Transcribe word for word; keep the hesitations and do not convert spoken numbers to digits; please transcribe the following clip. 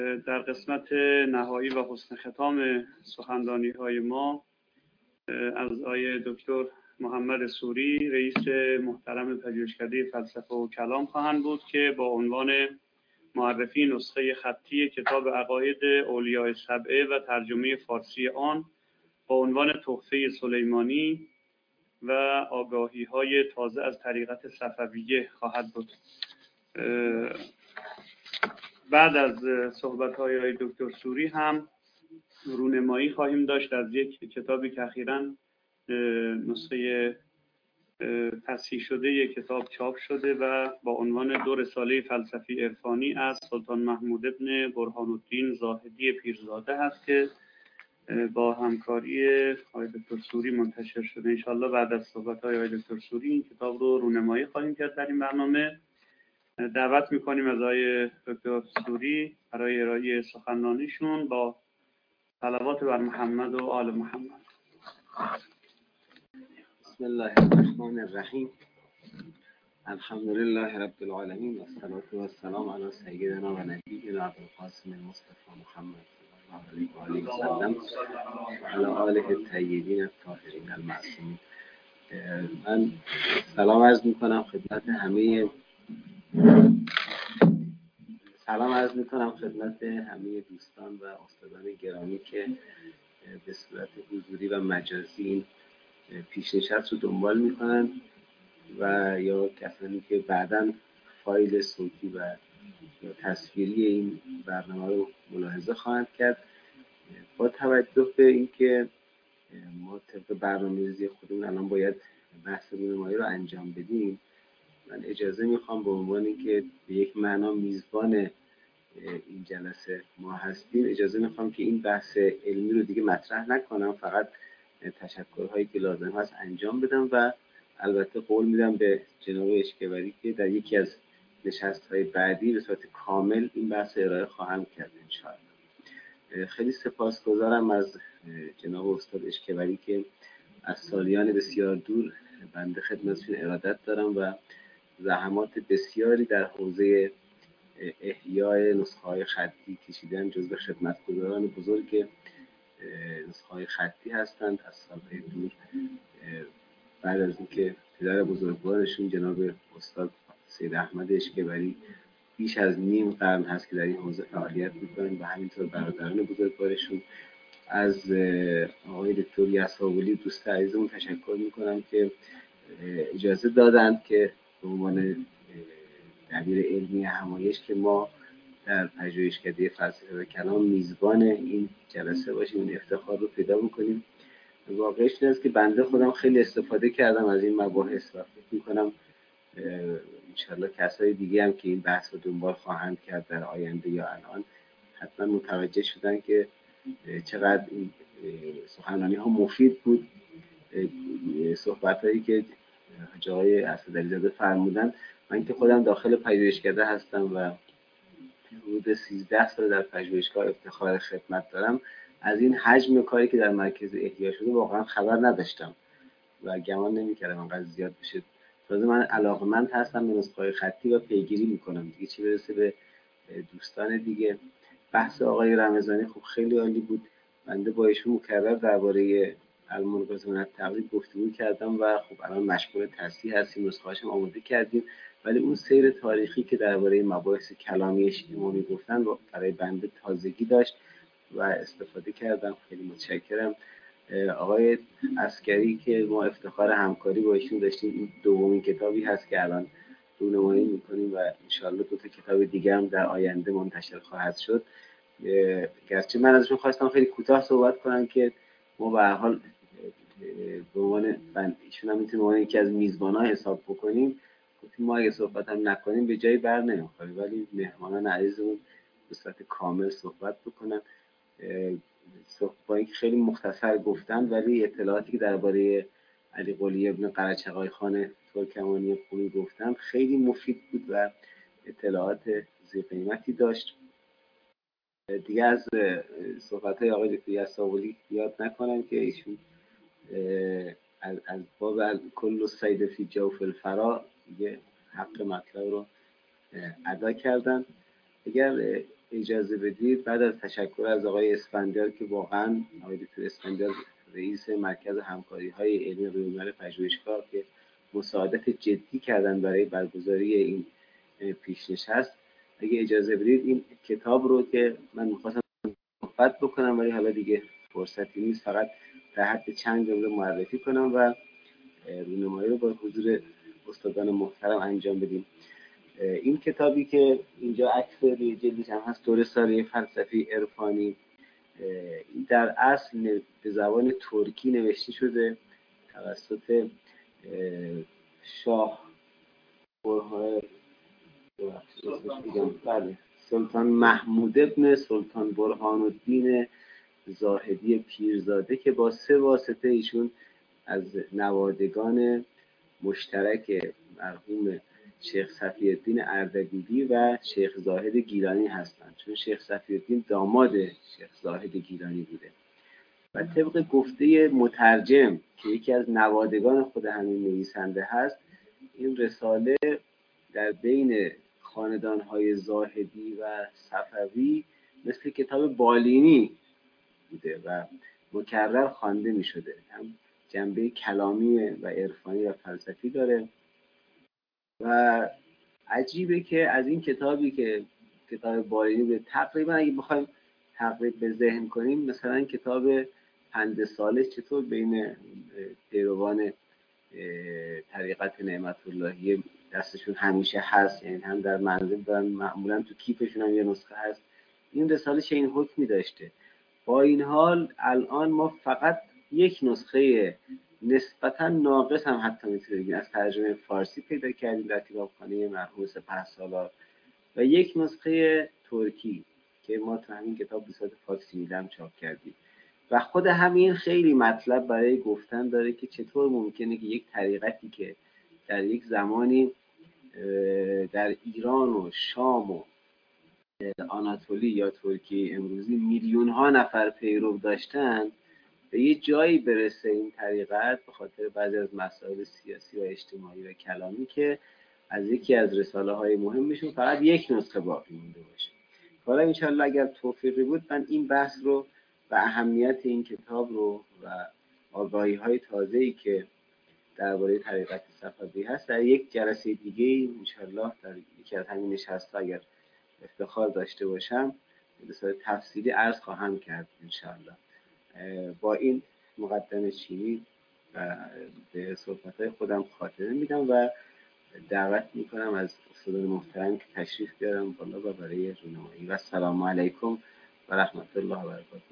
در قسمت نهایی و حسن ختام سخنرانی های ما از آقای دکتر محمد سوری رئیس محترم پژوهشکده فلسفه و کلام خواهند بود که با عنوان معرفی نسخه خطی کتاب عقاید اولیاء سبعه و ترجمه فارسی آن با عنوان تحفه سلیمانی و آگاهی های تازه از طریقت صفویه خواهد بود. بعد از صحبت های آقای دکتر سوری هم رونمایی خواهیم داشت از یک کتابی که اخیراً نسخه تصحیح شده یک کتاب چاپ شده و با عنوان دو رساله فلسفی عرفانی از سلطان محمود ابن برهان الدین زاهدی پیرزاده هست که با همکاری آقای دکتر سوری منتشر شده. انشالله بعد از صحبت های آقای دکتر سوری این کتاب رو رونمایی خواهیم کرد در این برنامه. دعوت میکنیم از آقای دکتر سوری برای ارائه سخنرانیشون با صلوات بر محمد و آل محمد. بسم الله الرحمن الرحیم. الحمدلله رب العالمین و الصلاة و السلام علی سیدنا و نبینا ابوالقاسم المصطفى محمد صلی الله علیه و آله و سلم و علی آله الطیبین الطاهرین المعصومین. من سلام عرض میکنم خدمت همه سلام عرض میکنم خدمت همه دوستان و استادان گرامی که به صورت حضوری و مجازی این پیشنشست رو دنبال میکنن و یا کسانی که بعداً فایل صوتی و یا تصویری این برنامه رو ملاحظه خواهند کرد. با توجه به اینکه ما طبق برنامه‌ریزی خودمون الان باید بحث رونمایی رو انجام بدیم، من اجازه میخوام به عنوان اینکه به یک معنا میزبان این جلسه ما هستیم، اجازه میخوام که این بحث علمی رو دیگه مطرح نکنم، فقط تشکرهایی که لازم هست انجام بدم و البته قول میدم به جناب اشکبری که در یکی از نشست‌های بعدی به صورت کامل این بحث ارائه خواهم کرد انشاءالله. خیلی سپاسگزارم از جناب استاد اشکبری که از سالیان بسیار دور بنده خدمتشون ارادت دارم و زحمات بسیاری در حوزه احیای نسخه‌های خطی کشیدن، جزو خدمتگزاران بزرگ نسخه‌های خطی هستند از سالهای دور. بعد از اینکه پدر بزرگوارشون جناب استاد سید احمد اشکبری بیش از نیم قرن هست که در این حوزه فعالیت می‌کنن و همینطور برادران بزرگوارشون. از آقای دکتر یساولی دوست عزیزمون تشکر می‌کنم که اجازه دادند که به عنوان دبیر علمی همایش که ما در پژوهشکده فلسفه و کلام میزبان این جلسه باشیم، این افتخار رو پیدا بکنیم. واقعیش این است که بنده خودم خیلی استفاده کردم از این مباحث و فکر می‌کنم انشالله کسای دیگه هم که این بحث رو دنبال خواهند کرد در آینده یا الان حتما متوجه شدن که چقدر این سخنرانی ها مفید بود. صحبت هایی که آقای اسدعلیزاده فرمودن، من که خودم داخل پژوهشکده هستم و حدود سیزده سال در پژوهشگاه افتخار خدمت دارم، از این حجم کاری که در مرکز احیا شده واقعا خبر نداشتم و گمان نمی‌کردم انقدر زیاد بشه. تازه من علاقه‌مند هستم به نسخه‌های خطی و پیگیری می‌کنم دیگه، چه برسه به دوستان دیگه. بحث آقای رمضانی خب خیلی عالی بود. بنده با ایشون مکرر درباره المنقذ من التقلید گفتگو کردم و خب الان مشغول تصحیح هستیم، نسخه‌هاشم آماده کردیم، ولی اون سیر تاریخی که درباره مباحث کلامی امامی گفتن برای بنده تازگی داشت و استفاده کردم. خیلی متشکرم. آقای عسکری که ما افتخار همکاری با ایشون داشتیم، این دومین کتابی هست که الان رونمایی میکنیم و انشالله دو تا کتاب دیگه هم در آینده منتشر خواهد شد. گرچه من ازشون خواستم خیلی کوتاه صحبت کنم که ما به هر حال به عنوان ایشون هم میتونیم به عنوان یکی از میزبان‌ها حساب بکنیم، گفتیم ما اگه صحبت هم نکنیم به جایی بر نمیخوریم، ولی مهمانان عزیزمون به صورت کامل صحبت بکنن. با اینکه خیلی مختصر گفتن ولی اطلاعاتی که درباره علی قلی ابن قرچغای خان ترکمانی قمی گفتن خیلی مفید بود و اطلاعات ذی قیمتی داشت. دیگه از صحبت‌های آقای دکتر یساولی یاد نکنم که ایشون از از باب کل الصید فی جوف الفرا دیگه حق مطلب رو ادا کردن. اگر اجازه بدید بعد از تشکر از آقای اسفندیار که واقعا آقای دکتر اسفندیار رئیس مرکز همکاری های علمی بین‌الملل پژوهشگاه که مساعدت جدی کردن برای برگزاری این پیشنشست، اگه اجازه بدید این کتاب رو که من می‌خواستم صحبت بکنم ولی حالا دیگه فرصتی نیست، فقط در حد چند جمله معرفی کنم و رونمایی رو با حضور استادان محترم انجام بدیم. این کتابی که اینجا عکس روی جلدش هم هست، دور ساریه فلسفی عرفانی، در اصل به زبان ترکی نوشته شده توسط شاه برهان بله سلطان محمود ابن سلطان برهان الدین زاهدی پیرزاده که با سه واسطه ایشون از نوادگان مشترک مرحوم شیخ صفی‌الدین اردبیلی و شیخ زاهد گیلانی هستند، چون شیخ صفی‌الدین داماد شیخ زاهد گیلانی بوده و طبق گفته مترجم که یکی از نوادگان خود همین نویسنده هست، این رساله در بین خاندان‌های زاهدی و صفوی مثل کتاب بالینی بوده و مکرر خوانده می شده، هم جنبه کلامی و عرفانی و فلسفی داره و عجیبه که از این کتابی که کتاب بالینی به تقریبا اگه بخوایم تقریب به ذهن کنیم، مثلا کتاب پند سالس چطور بین پیروان طریقت نعمت اللهی دستشون همیشه هست، یعنی هم در منزل دارن، معمولا تو کیفشون هم یه نسخه هست، این رساله چه این حکمی داشته. با این حال الان ما فقط یک نسخه نسبتا ناقص هم حتی میتونیم از ترجمه فارسی پیدا کردیم در کتابخانه مرحوم سپهسالار و یک نسخه ترکی که ما تو همین کتاب به صورت فاکسیمیله هم چاپ کردیم و خود همین خیلی مطلب برای گفتن داره که چطور ممکنه که یک طریقتی که در یک زمانی در ایران و شام و آناتولی یا ترکیه امروزی میلیون ها نفر پیرو داشتن، به یه جایی برسه این طریقت به خاطر بعضی از مسائل سیاسی و اجتماعی و کلامی که از یکی از رساله های مهمشون فقط یک نسخه باقی مونده باشه. حالا انشالله اگر توفیقی بود من این بحث رو و اهمیت این کتاب رو و آگاهی های تازه‌ای که درباره طریقت صفوی هست در یک جلسه دیگه انشالله در یکی از همین نشست‌ها اگر افتخار داشته باشم به صورت تفصیلی عرض خواهم کرد انشالله. با این مقدمه چینی و به صحبت‌های خودم خاتمه میدم و دعوت میکنم از استادان محترم که تشریف بیارم بالا و برای رونمایی. و السلام علیکم و رحمت الله و برکاته.